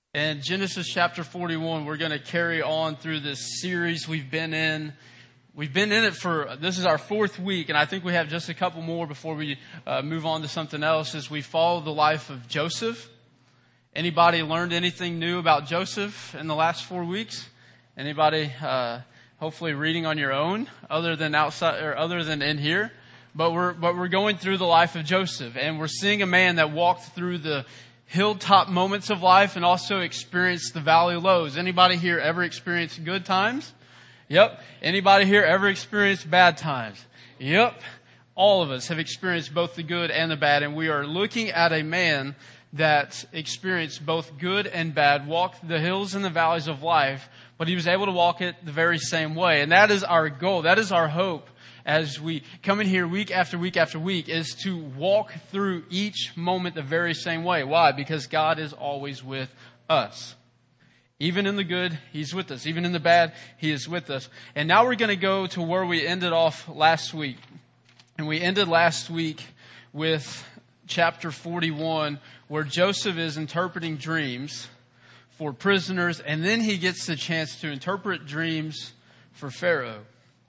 In Genesis chapter 41, we're going to carry on through this series we've been in. We've been in it this is our fourth week, and I think we have just a couple more before we move on to something else as we follow the life of Joseph. Anybody learned anything new about Joseph in the last 4 weeks? Anybody hopefully reading on your own other than outside or other than in here? But we're going through the life of Joseph, and we're seeing a man that walked through the hilltop moments of life and also experienced the valley lows. Anybody here ever experienced good times? Yep. Anybody here ever experienced bad times? Yep. All of us have experienced both the good and the bad, and we are looking at a man that experienced both good and bad, walked the hills and the valleys of life, but he was able to walk it the very same way. And that is our goal. That is our hope as we come in here week after week after week, is to walk through each moment the very same way. Why? Because God is always with us. Even in the good, He's with us. Even in the bad, He is with us. And now we're going to go to where we ended off last week. And we ended last week with chapter 41, where Joseph is interpreting dreams for prisoners, and then he gets the chance to interpret dreams for Pharaoh.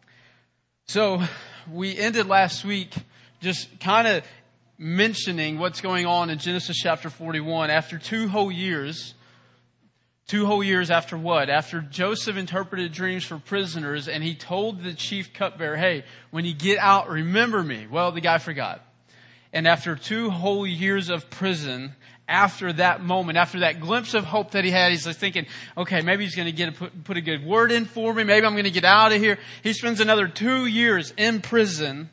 So we ended last week just kind of mentioning what's going on in Genesis chapter 41 after 2 whole years. 2 whole years after what? After Joseph interpreted dreams for prisoners, and he told the chief cupbearer, hey, when you get out, remember me. Well, the guy forgot. And after 2 whole years of prison, after that moment, after that glimpse of hope that he had, he's like thinking, okay, maybe he's going to put a good word in for me. Maybe I'm going to get out of here. He spends another 2 years in prison.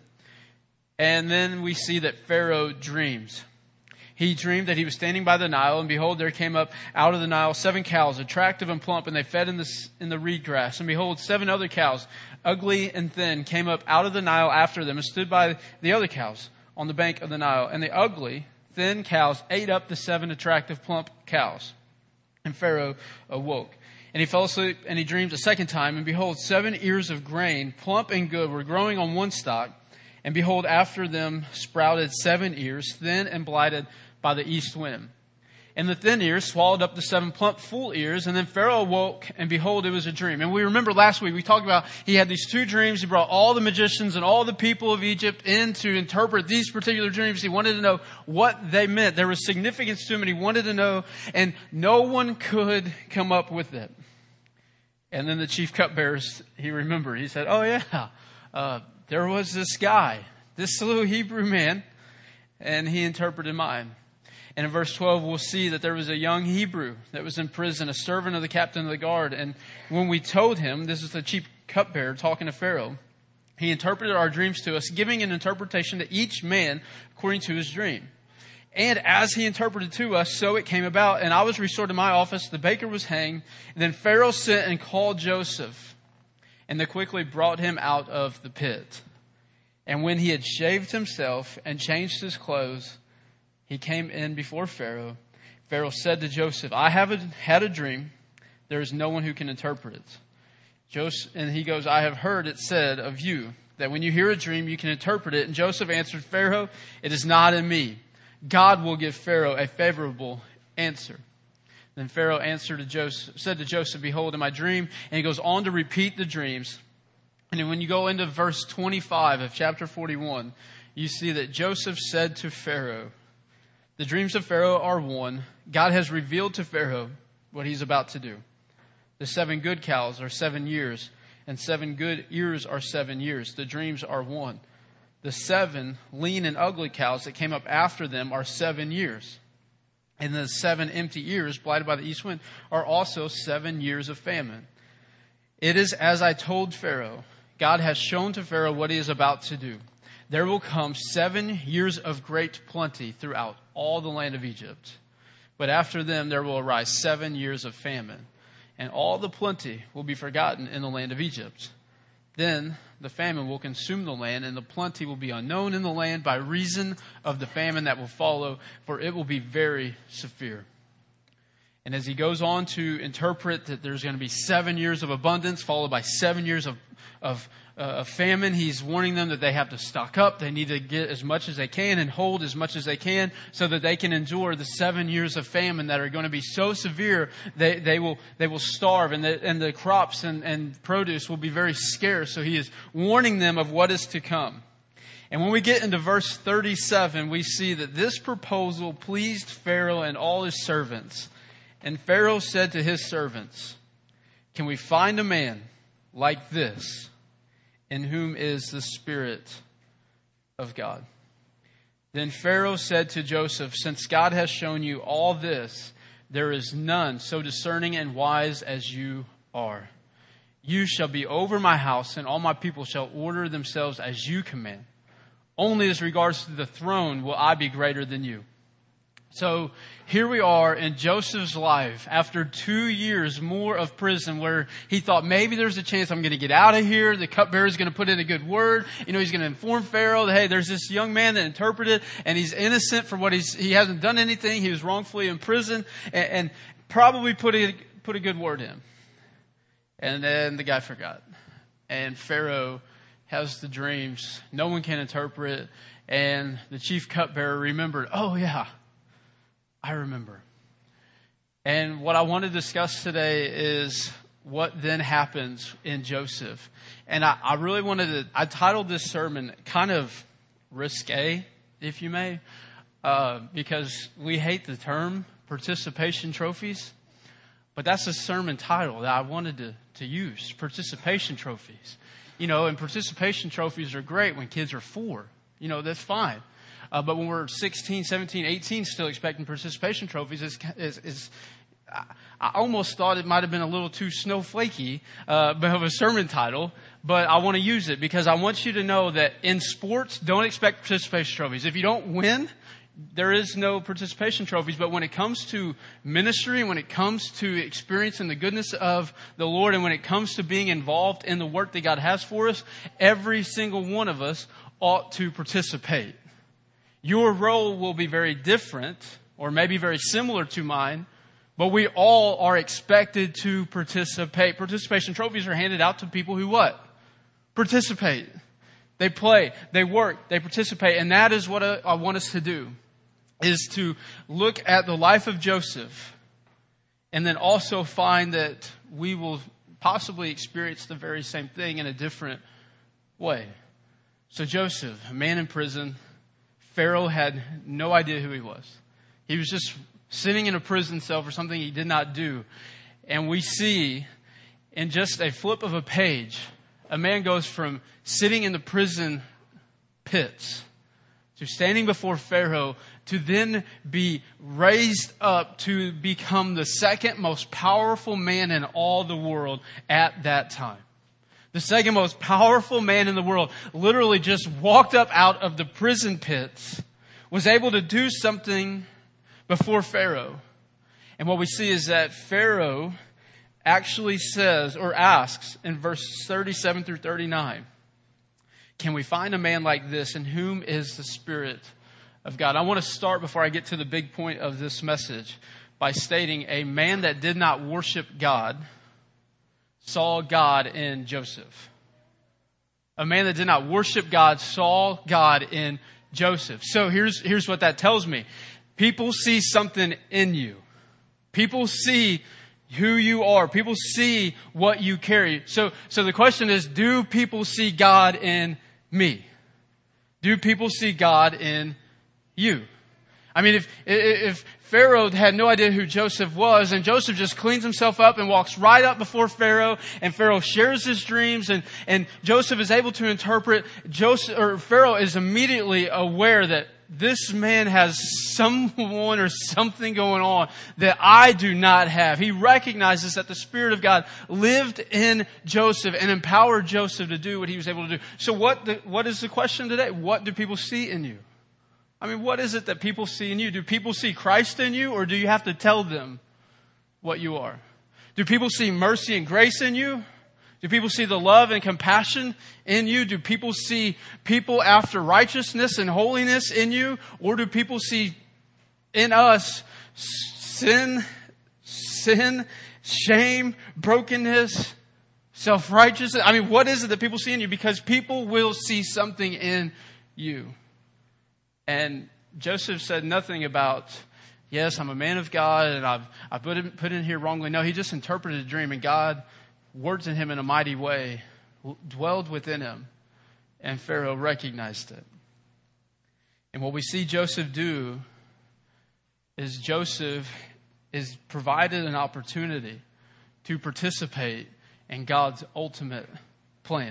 And then we see that Pharaoh dreams. He dreamed that he was standing by the Nile, and behold, there came up out of the Nile 7 cows, attractive and plump, and they fed in the reed grass. And behold, 7 other cows, ugly and thin, came up out of the Nile after them and stood by the other cows on the bank of the Nile. And the ugly, thin cows ate up the 7 attractive, plump cows. And Pharaoh awoke. And he fell asleep, and he dreamed a second time. And behold, 7 ears of grain, plump and good, were growing on one stalk. And behold, after them sprouted 7 ears, thin and blighted by the east wind. And the thin ears swallowed up the 7 plump, full ears. And then Pharaoh awoke, and behold, it was a dream. And we remember last week, we talked about he had these 2 dreams. He brought all the magicians and all the people of Egypt in to interpret these particular dreams. He wanted to know what they meant. There was significance to them, and he wanted to know, and no one could come up with it. And then the chief cupbearer, he remembered. He said, oh yeah, there was this guy, this little Hebrew man, and he interpreted mine. And in verse 12, we'll see that there was a young Hebrew that was in prison, a servant of the captain of the guard. And when we told him, this is the chief cupbearer talking to Pharaoh, he interpreted our dreams to us, giving an interpretation to each man according to his dream. And as he interpreted to us, so it came about. And I was restored to my office. The baker was hanged. And then Pharaoh sent and called Joseph, and they quickly brought him out of the pit. And when he had shaved himself and changed his clothes, he came in before Pharaoh. Pharaoh said to Joseph, I have had a dream. There is no one who can interpret it. And he goes, I have heard it said of you that when you hear a dream, you can interpret it. And Joseph answered Pharaoh, it is not in me. God will give Pharaoh a favorable answer. Then Pharaoh said to Joseph, behold, in my dream. And he goes on to repeat the dreams. And then when you go into verse 25 of chapter 41, you see that Joseph said to Pharaoh, the dreams of Pharaoh are one. God has revealed to Pharaoh what he's about to do. The 7 good cows are 7 years, and 7 good ears are 7 years. The dreams are one. The 7 lean and ugly cows that came up after them are 7 years. And the 7 empty ears, blighted by the east wind, are also 7 years of famine. It is as I told Pharaoh. God has shown to Pharaoh what he is about to do. There will come 7 years of great plenty throughout all the land of Egypt. But after them there will arise 7 years of famine, and all the plenty will be forgotten in the land of Egypt. Then the famine will consume the land, and the plenty will be unknown in the land by reason of the famine that will follow, for it will be very severe. And as he goes on to interpret that there's going to be 7 years of abundance, followed by 7 years of a famine. He's warning them that they have to stock up. They need to get as much as they can and hold as much as they can so that they can endure the 7 years of famine that are going to be so severe they will starve, and the crops and produce will be very scarce. So he is warning them of what is to come. And when we get into verse 37, we see that this proposal pleased Pharaoh and all his servants. And Pharaoh said to his servants, "Can we find a man like this, in whom is the Spirit of God?" Then Pharaoh said to Joseph, "Since God has shown you all this, there is none so discerning and wise as you are. You shall be over my house, and all my people shall order themselves as you command. Only as regards to the throne will I be greater than you." So here we are in Joseph's life after 2 years more of prison, where he thought maybe there's a chance I'm going to get out of here. The cupbearer is going to put in a good word. He's going to inform Pharaoh that, hey, there's this young man that interpreted and he's innocent for what he hasn't done anything. He was wrongfully in prison, and probably put a good word in. And then the guy forgot. And Pharaoh has the dreams. No one can interpret. And the chief cupbearer remembered, oh yeah, I remember. And what I want to discuss today is what then happens in Joseph. And I really I titled this sermon kind of risque, if you may, because we hate the term participation trophies. But that's a sermon title that I wanted to use, participation trophies. And participation trophies are great when kids are 4. That's fine. But when we're 16, 17, 18, still expecting participation trophies, I almost thought it might have been a little too snowflakey of a sermon title, but I want to use it because I want you to know that in sports, don't expect participation trophies. If you don't win, there is no participation trophies. But when it comes to ministry, when it comes to experiencing the goodness of the Lord, and when it comes to being involved in the work that God has for us, every single one of us ought to participate. Your role will be very different, or maybe very similar to mine, but we all are expected to participate. Participation trophies are handed out to people who what? Participate. They play, they work, they participate. And that is what I want us to do, is to look at the life of Joseph and then also find that we will possibly experience the very same thing in a different way. So Joseph, a man in prison, Pharaoh had no idea who he was. He was just sitting in a prison cell for something he did not do. And we see in just a flip of a page, a man goes from sitting in the prison pits to standing before Pharaoh, to then be raised up to become the second most powerful man in all the world at that time. The second most powerful man in the world literally just walked up out of the prison pits, was able to do something before Pharaoh. And what we see is that Pharaoh actually says or asks in verse 37 through 39, "Can we find a man like this in whom is the Spirit of God?" I want to start before I get to the big point of this message by stating a man that did not worship God saw God in Joseph. A man that did not worship God saw God in Joseph. So here's what that tells me. People see something in you. People see who you are. People see what you carry. So the question is, do people see God in me? Do people see God in you? I mean, if Pharaoh had no idea who Joseph was, and Joseph just cleans himself up and walks right up before Pharaoh, and Pharaoh shares his dreams, and Joseph is able to interpret, Pharaoh is immediately aware that this man has someone or something going on that I do not have. He recognizes that the Spirit of God lived in Joseph and empowered Joseph to do what he was able to do. So what is the question today? What do people see in you? I mean, what is it that people see in you? Do people see Christ in you, or do you have to tell them what you are? Do people see mercy and grace in you? Do people see the love and compassion in you? Do people see people after righteousness and holiness in you? Or do people see in us sin, shame, brokenness, Self-righteous? I mean, what is it that people see in you? Because people will see something in you. And Joseph said nothing about, yes, I'm a man of God and I put in here wrongly. No, he just interpreted a dream, and God worked in him in a mighty way, dwelled within him, and Pharaoh recognized it. And what we see Joseph do is Joseph is provided an opportunity to participate in God's ultimate plan.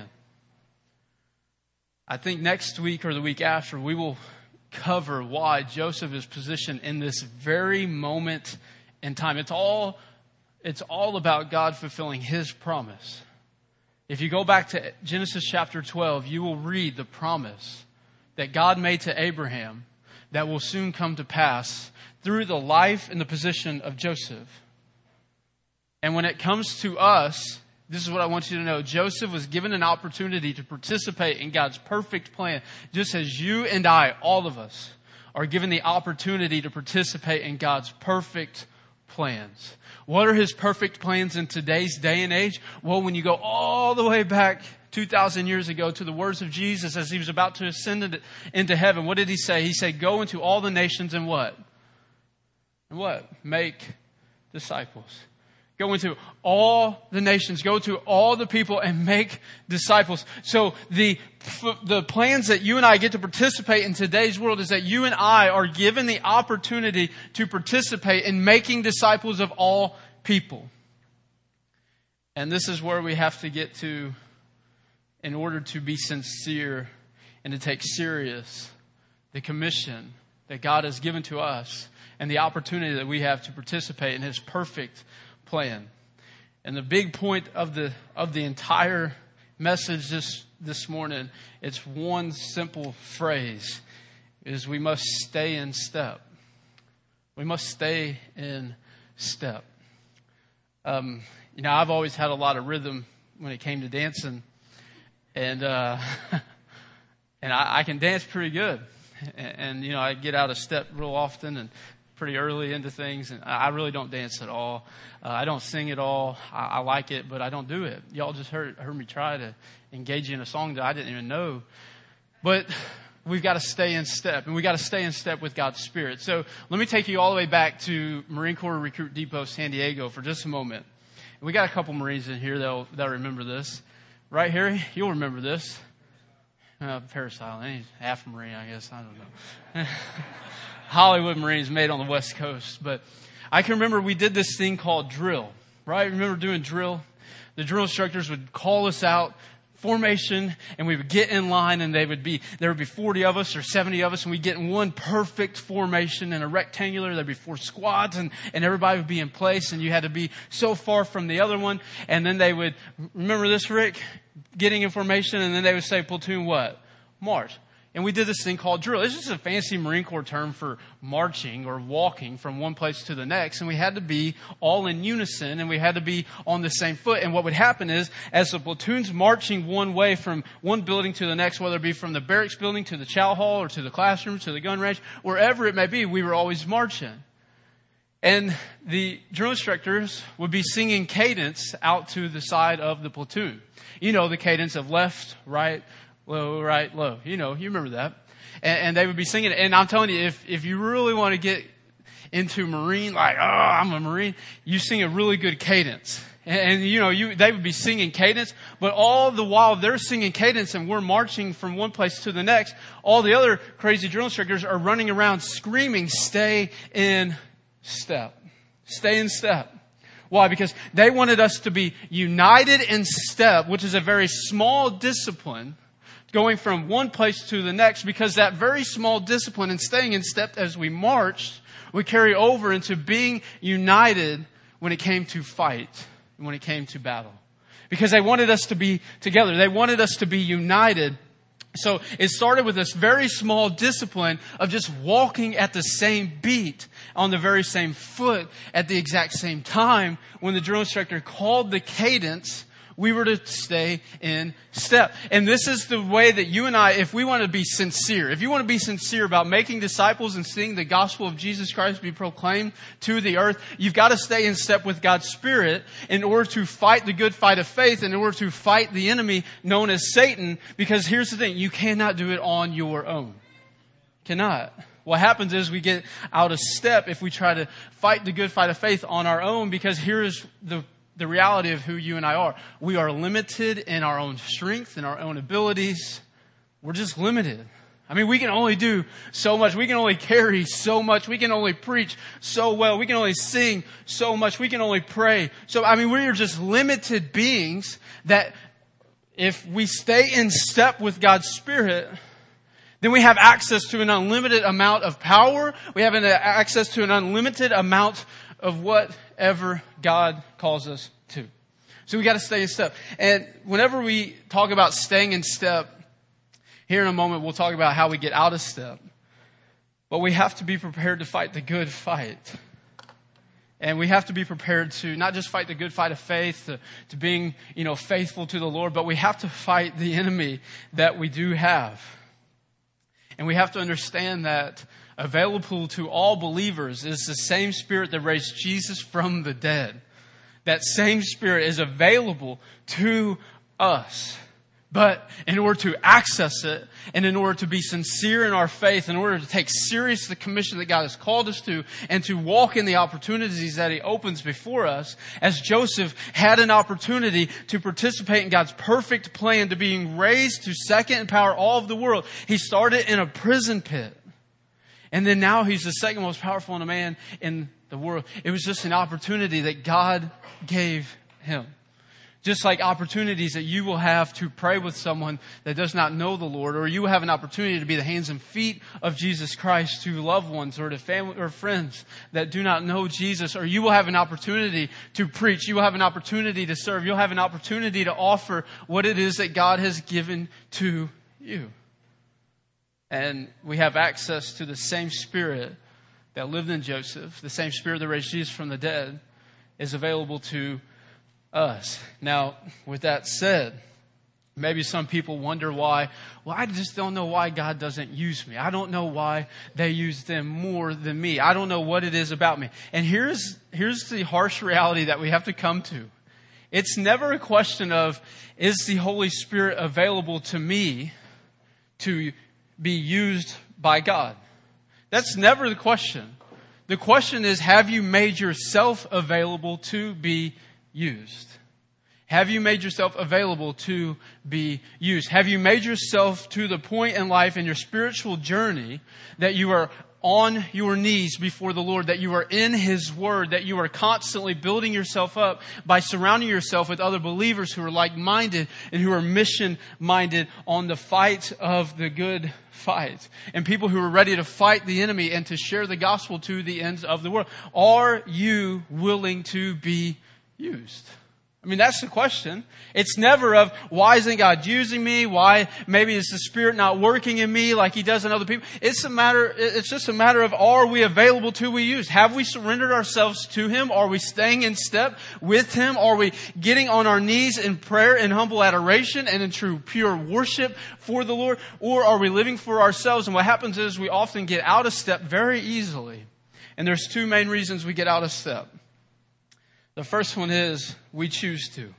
I think next week or the week after, we will cover why Joseph is positioned in this very moment in time. It's all about God fulfilling his promise. If you go back to Genesis chapter 12, you will read the promise that God made to Abraham that will soon come to pass through the life and the position of Joseph. And when it comes to us, this is what I want you to know. Joseph was given an opportunity to participate in God's perfect plan, just as you and I, all of us, are given the opportunity to participate in God's perfect plans. What are his perfect plans in today's day and age? Well, when you go all the way back 2,000 years ago to the words of Jesus as he was about to ascend into heaven, what did he say? He said, go into all the nations and what? And what? Make disciples. Go into all the nations, go to all the people and make disciples. So the plans that you and I get to participate in today's world is that you and I are given the opportunity to participate in making disciples of all people. And this is where we have to get to in order to be sincere and to take serious the commission that God has given to us and the opportunity that we have to participate in his perfect plan. And the big point of the entire message this morning, it's one simple phrase, is we must stay in step. We must stay in step. I've always had a lot of rhythm when it came to dancing, and I can dance pretty good, and I get out of step real often and pretty early into things, and I really don't dance at all. I don't sing at all. I like it, but I don't do it. Y'all just heard me try to engage in a song that I didn't even know. But we've got to stay in step, and we've got to stay in step with God's Spirit. So let me take you all the way back to Marine Corps Recruit Depot, San Diego for just a moment. We got a couple Marines in here that'll remember this. Right, Harry? You'll remember this. Paris Island. He's half Marine, I guess. I don't know. Hollywood Marines made on the West Coast. But I can remember we did this thing called drill, right? Remember doing drill? The drill instructors would call us out, formation, and we would get in line, and there would be 40 of us or 70 of us, and we'd get in one perfect formation in a rectangular. There'd be 4 squads, and everybody would be in place, and you had to be so far from the other one. And then they would, remember this, Rick? Getting in formation, and then they would say, platoon what? March. And we did this thing called drill. It's just a fancy Marine Corps term for marching or walking from one place to the next. And we had to be all in unison, and we had to be on the same foot. And what would happen is, as the platoon's marching one way from one building to the next, whether it be from the barracks building to the chow hall or to the classroom, to the gun range, wherever it may be, we were always marching. And the drill instructors would be singing cadence out to the side of the platoon. The cadence of left, right, low, right, low. You remember that. And they would be singing it. And I'm telling you, if you really want to get into Marine, like, I'm a Marine, you sing a really good cadence. And they would be singing cadence, but all the while they're singing cadence and we're marching from one place to the next, all the other crazy drill instructors are running around screaming, stay in step. Stay in step. Why? Because they wanted us to be united in step, which is a very small discipline, going from one place to the next, because that very small discipline and staying in step as we marched would carry over into being united when it came to fight and when it came to battle. Because they wanted us to be together. They wanted us to be united. So it started with this very small discipline of just walking at the same beat, on the very same foot, at the exact same time. When the drill instructor called the cadence, We were to stay in step. And this is the way that you and I, if we want to be sincere, if you want to be sincere about making disciples and seeing the gospel of Jesus Christ be proclaimed to the earth, you've got to stay in step with God's Spirit in order to fight the good fight of faith, in order to fight the enemy known as Satan. Because here's the thing, you cannot do it on your own. Cannot. What happens is we get out of step if we try to fight the good fight of faith on our own, because here's the reality of who you and I are. We are limited in our own strength, in our own abilities. We're just limited. I mean, we can only do so much. We can only carry so much. We can only preach so well. We can only sing so much. We can only pray. So, I mean, we are just limited beings that if we stay in step with God's Spirit, then we have access to an unlimited amount of power. We have access to an unlimited amount of whatever God calls us to. So we got to stay in step. And whenever we talk about staying in step, here in a moment we'll talk about how we get out of step. But we have to be prepared to fight the good fight. And we have to be prepared to not just fight the good fight of faith, to being, faithful to the Lord, but we have to fight the enemy that we do have. And we have to understand that available to all believers is the same Spirit that raised Jesus from the dead. That same Spirit is available to us. But in order to access it, and in order to be sincere in our faith, in order to take serious the commission that God has called us to, and to walk in the opportunities that He opens before us, as Joseph had an opportunity to participate in God's perfect plan to being raised to second in power all of the world. He started in a prison pit. And then now he's the second most powerful man in the world. It was just an opportunity that God gave him. Just like opportunities that you will have to pray with someone that does not know the Lord, or you will have an opportunity to be the hands and feet of Jesus Christ to loved ones or to family or friends that do not know Jesus, or you will have an opportunity to preach. You will have an opportunity to serve. You'll have an opportunity to offer what it is that God has given to you. And we have access to the same Spirit that lived in Joseph, the same Spirit that raised Jesus from the dead, is available to us. Now, with that said, maybe some people wonder why, I just don't know why God doesn't use me. I don't know why they use them more than me. I don't know what it is about me. And here's the harsh reality that we have to come to. It's never a question of, is the Holy Spirit available to me to be used by God? That's never the question. The question is, have you made yourself available to be used? Have you made yourself available to be used? Have you made yourself to the point in life in your spiritual journey that you are on your knees before the Lord, that you are in His Word, that you are constantly building yourself up by surrounding yourself with other believers who are like-minded and who are mission-minded on the fight of the good fight, and people who are ready to fight the enemy and to share the gospel to the ends of the world? Are you willing to be used? I mean, that's the question. It's never of, why isn't God using me? Why maybe is the Spirit not working in me like He does in other people? It's just a matter of, are we available to be used? Have we surrendered ourselves to Him? Are we staying in step with Him? Are we getting on our knees in prayer and humble adoration and in true pure worship for the Lord? Or are we living for ourselves? And what happens is we often get out of step very easily. And there's two main reasons we get out of step. The first one is we choose to.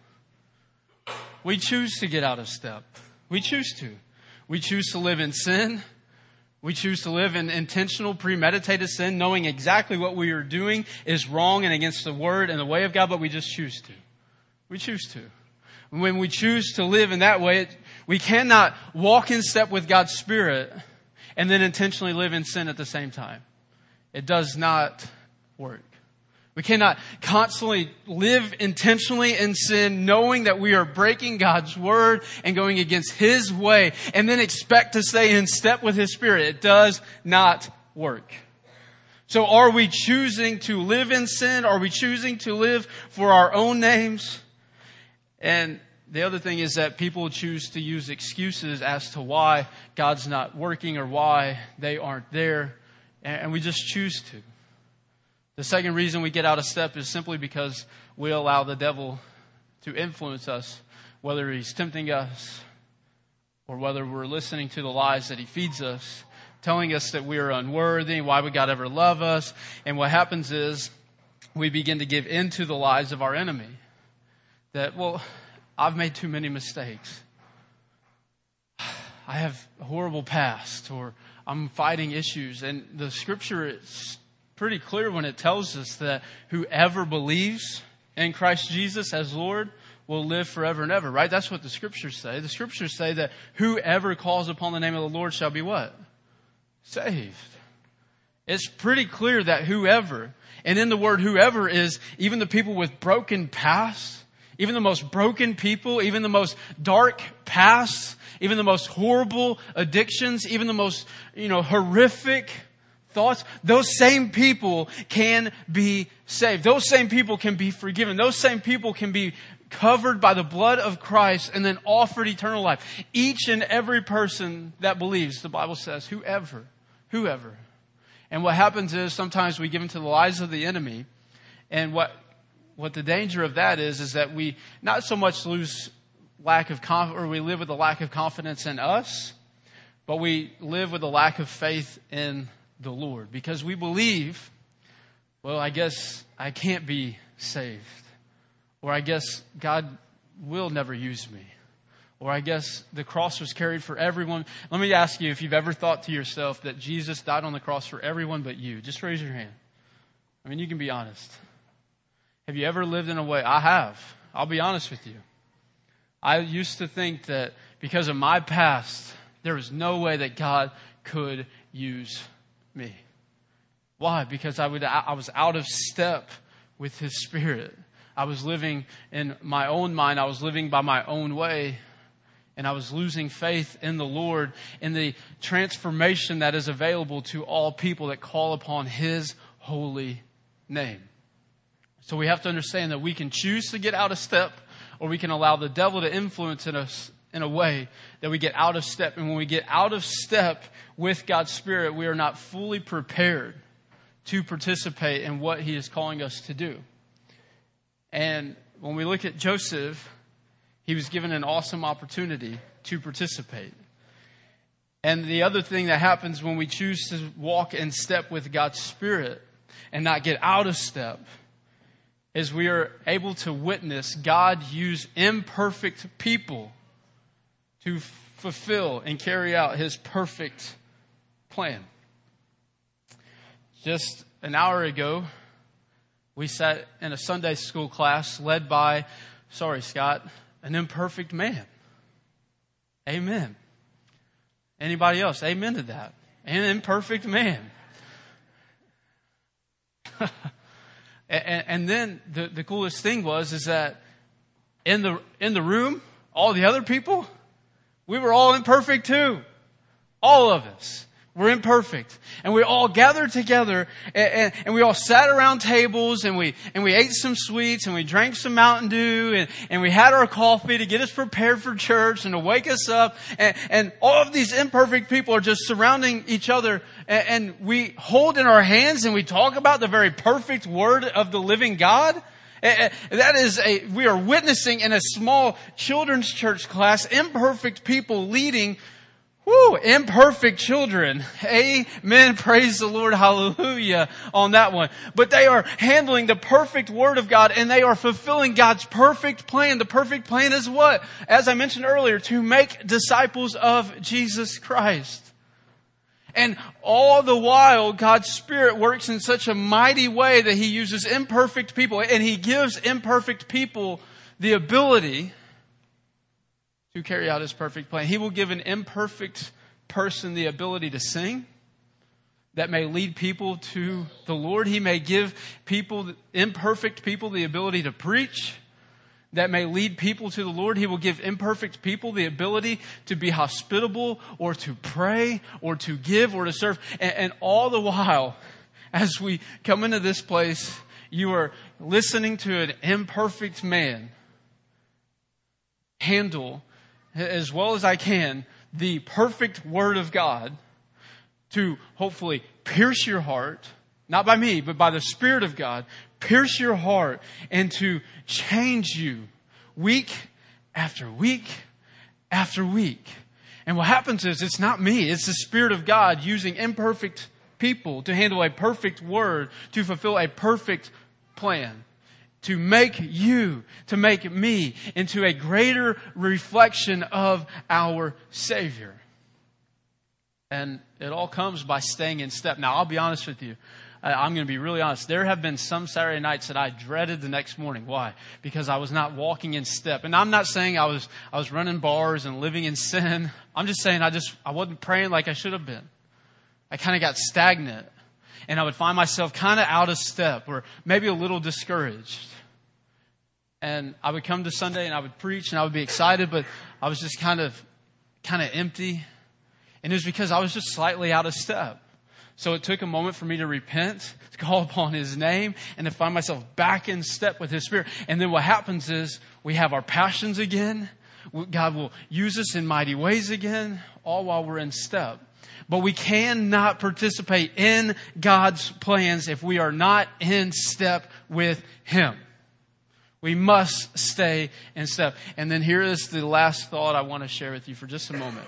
We choose to get out of step. We choose to. We choose to live in sin. We choose to live in intentional, premeditated sin, knowing exactly what we are doing is wrong and against the Word and the way of God, but we just choose to. We choose to. When we choose to live in that way, we cannot walk in step with God's Spirit and then intentionally live in sin at the same time. It does not work. We cannot constantly live intentionally in sin, knowing that we are breaking God's Word and going against His way, and then expect to stay in step with His Spirit. It does not work. So are we choosing to live in sin? Are we choosing to live for our own names? And the other thing is that people choose to use excuses as to why God's not working or why they aren't there, and we just choose to. The second reason we get out of step is simply because we allow the devil to influence us whether he's tempting us or whether we're listening to the lies that he feeds us, telling us that we are unworthy, why would God ever love us? And what happens is we begin to give in to the lies of our enemy. That, well, I've made too many mistakes. I have a horrible past, or I'm fighting issues. And the scripture is pretty clear when it tells us that whoever believes in Christ Jesus as Lord will live forever and ever, right? That's what the scriptures say. The scriptures say that whoever calls upon the name of the Lord shall be what? Saved. It's pretty clear that whoever, and in the word whoever is even the people with broken pasts, even the most broken people, even the most dark pasts, even the most horrible addictions, even the most, horrific thoughts, those same people can be saved. Those same people can be forgiven. Those same people can be covered by the blood of Christ and then offered eternal life. Each and every person that believes, the Bible says, whoever. And what happens is sometimes we give into the lies of the enemy. And what the danger of that is that we not so much lose lack of confidence, or we live with a lack of confidence in us, but we live with a lack of faith in the Lord. Because we believe, well, I guess I can't be saved. Or I guess God will never use me. Or I guess the cross was carried for everyone. Let me ask you if you've ever thought to yourself that Jesus died on the cross for everyone but you. Just raise your hand. I mean, you can be honest. Have you ever lived in a way? I have. I'll be honest with you. I used to think that because of my past, there was no way that God could use me. Why? Because I was out of step with His Spirit. I was living in my own mind. I was living by my own way. And I was losing faith in the Lord, in the transformation that is available to all people that call upon His holy name. So we have to understand that we can choose to get out of step, or we can allow the devil to influence in us in a way that we get out of step. And when we get out of step with God's Spirit, we are not fully prepared to participate in what He is calling us to do. And when we look at Joseph, he was given an awesome opportunity to participate. And the other thing that happens when we choose to walk in step with God's Spirit and not get out of step is we are able to witness God use imperfect people to fulfill and carry out His perfect plan. Just an hour ago, we sat in a Sunday school class led by, Scott, an imperfect man. Amen. Anybody else? Amen to that. An imperfect man. and then the coolest thing is that in the room, all the other people, we were all imperfect too. All of us. We're imperfect. And we all gathered together and we all sat around tables and we ate some sweets and we drank some Mountain Dew and we had our coffee to get us prepared for church and to wake us up. And all of these imperfect people are just surrounding each other and we hold in our hands and we talk about the very perfect Word of the living God. We are witnessing in a small children's church class, imperfect people leading imperfect children. Amen. Praise the Lord. Hallelujah on that one. But they are handling the perfect Word of God and they are fulfilling God's perfect plan. The perfect plan is what? As I mentioned earlier, to make disciples of Jesus Christ. And all the while, God's Spirit works in such a mighty way that He uses imperfect people and He gives imperfect people the ability to carry out His perfect plan. He will give an imperfect person the ability to sing that may lead people to the Lord. He may give imperfect people, the ability to preach that may lead people to the Lord. He will give imperfect people the ability to be hospitable or to pray or to give or to serve. And all the while, as we come into this place, you are listening to an imperfect man handle as well as I can the perfect Word of God to hopefully pierce your heart, not by me, but by the Spirit of God, pierce your heart and to change you week after week after week. And what happens is it's not me. It's the Spirit of God using imperfect people to handle a perfect word, to fulfill a perfect plan, to make you, to make me into a greater reflection of our Savior. And it all comes by staying in step. Now, I'll be honest with you. I'm going to be really honest. There have been some Saturday nights that I dreaded the next morning. Why? Because I was not walking in step. And I'm not saying I was running bars and living in sin. I'm just saying I wasn't praying like I should have been. I kind of got stagnant. And I would find myself kind of out of step or maybe a little discouraged. And I would come to Sunday and I would preach and I would be excited, but I was just kind of empty. And it was because I was just slightly out of step. So it took a moment for me to repent, to call upon His name, and to find myself back in step with His Spirit. And then what happens is we have our passions again. God will use us in mighty ways again, all while we're in step. But we cannot participate in God's plans if we are not in step with Him. We must stay in step. And then here is the last thought I want to share with you for just a moment.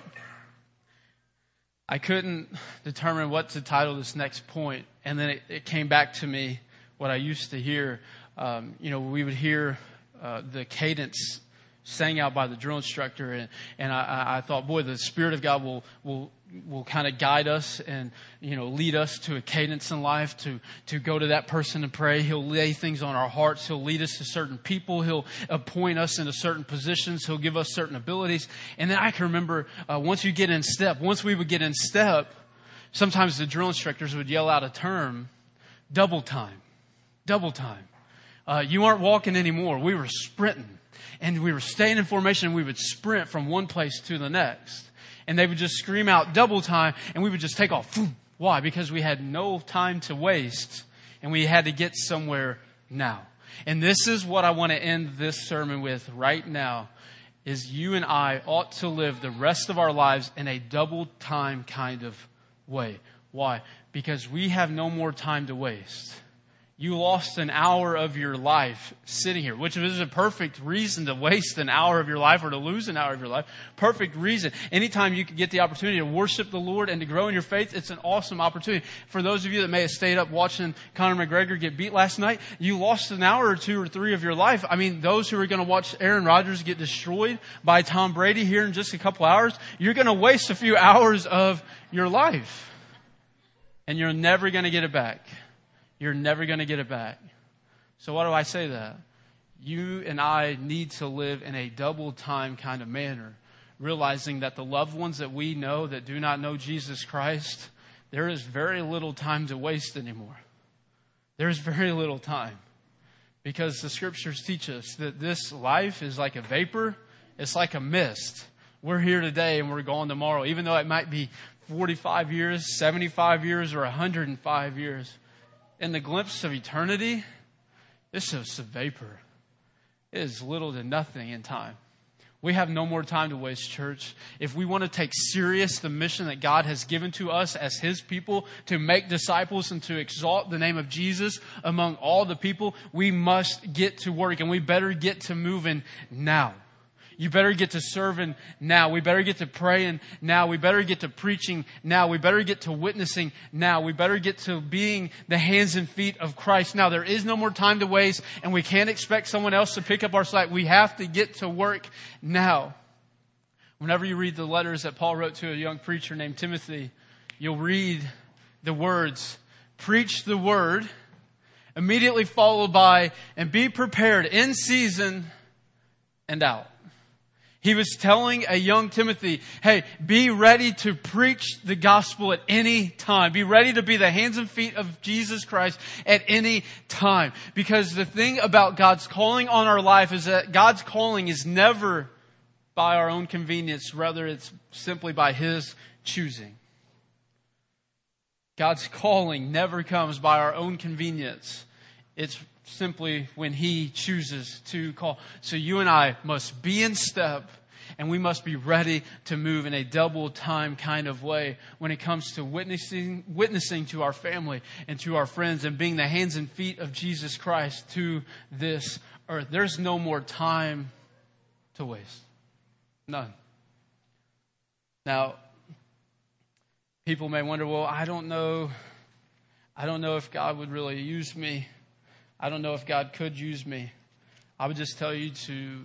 I couldn't determine what to title this next point. And then it came back to me what I used to hear. We would hear the cadence sang out by the drill instructor. And I thought, boy, the Spirit of God will kind of guide us and, lead us to a cadence in life to go to that person and pray. He'll lay things on our hearts. He'll lead us to certain people. He'll appoint us into certain positions. He'll give us certain abilities. And then I can remember once we would get in step, sometimes the drill instructors would yell out a term, double time. You aren't walking anymore. We were sprinting. And we were staying in formation and we would sprint from one place to the next. And they would just scream out double time and we would just take off. Why? Because we had no time to waste and we had to get somewhere now. And this is what I want to end this sermon with right now, is you and I ought to live the rest of our lives in a double time kind of way. Why? Because we have no more time to waste. You lost an hour of your life sitting here, which is a perfect reason to waste an hour of your life or to lose an hour of your life. Perfect reason. Anytime you can get the opportunity to worship the Lord and to grow in your faith, it's an awesome opportunity. For those of you that may have stayed up watching Conor McGregor get beat last night, you lost an hour or two or three of your life. I mean, those who are going to watch Aaron Rodgers get destroyed by Tom Brady here in just a couple hours, you're going to waste a few hours of your life. And you're never going to get it back. You're never going to get it back. So why do I say that? You and I need to live in a double time kind of manner, realizing that the loved ones that we know that do not know Jesus Christ, there is very little time to waste anymore. There's very little time. Because the scriptures teach us that this life is like a vapor. It's like a mist. We're here today and we're gone tomorrow, even though it might be 45 years, 75 years, or 105 years. In the glimpse of eternity, this is a vapor. It is little to nothing in time. We have no more time to waste, church. If we want to take serious the mission that God has given to us as His people to make disciples and to exalt the name of Jesus among all the people, we must get to work and we better get to moving now. You better get to serving now. We better get to praying now. We better get to preaching now. We better get to witnessing now. We better get to being the hands and feet of Christ now. There is no more time to waste, and we can't expect someone else to pick up our slack. We have to get to work now. Whenever you read the letters that Paul wrote to a young preacher named Timothy, you'll read the words, preach the word, immediately followed by, and be prepared in season and out. He was telling a young Timothy, hey, be ready to preach the gospel at any time. Be ready to be the hands and feet of Jesus Christ at any time. Because the thing about God's calling on our life is that God's calling is never by our own convenience. Rather, it's simply by His choosing. God's calling never comes by our own convenience. It's simply when He chooses to call. So you and I must be in step, and we must be ready to move in a double time kind of way when it comes to witnessing to our family and to our friends and being the hands and feet of Jesus Christ to this earth. There's no more time to waste. None. Now, people may wonder, well, I don't know if God would really use me. I don't know if God could use me. I would just tell you to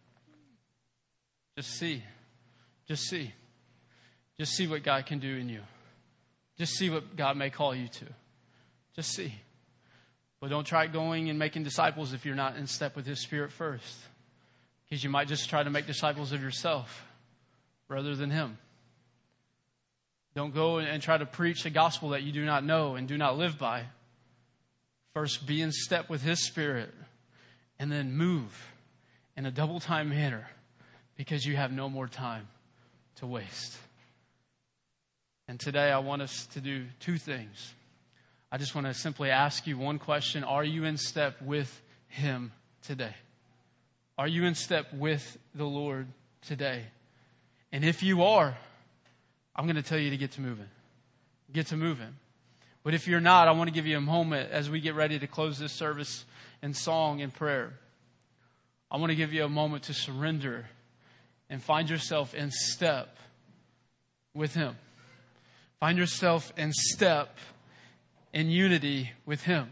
just see. Just see. Just see what God can do in you. Just see what God may call you to. Just see. But don't try going and making disciples if you're not in step with His Spirit first. Because you might just try to make disciples of yourself rather than Him. Don't go and try to preach a gospel that you do not know and do not live by. First, be in step with His Spirit and then move in a double-time manner because you have no more time to waste. And today I want us to do two things. I just want to simply ask you one question. Are you in step with Him today? Are you in step with the Lord today? And if you are, I'm going to tell you to get to moving. Get to moving. But if you're not, I want to give you a moment as we get ready to close this service in song and prayer. I want to give you a moment to surrender and find yourself in step with Him. Find yourself in step, in unity with Him.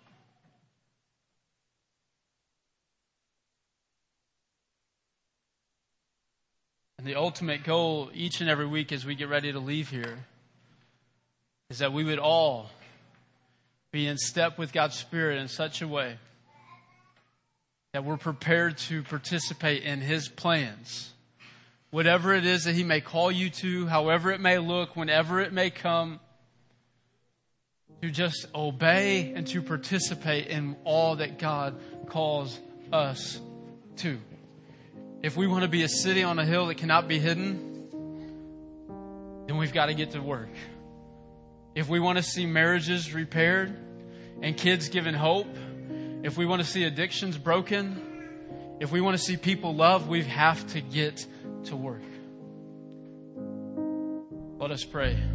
And the ultimate goal each and every week as we get ready to leave here is that we would all be in step with God's Spirit in such a way that we're prepared to participate in His plans. Whatever it is that He may call you to, however it may look, whenever it may come, to just obey and to participate in all that God calls us to. If we want to be a city on a hill that cannot be hidden, then we've got to get to work. If we want to see marriages repaired and kids given hope, if we want to see addictions broken, if we want to see people loved, we have to get to work. Let us pray.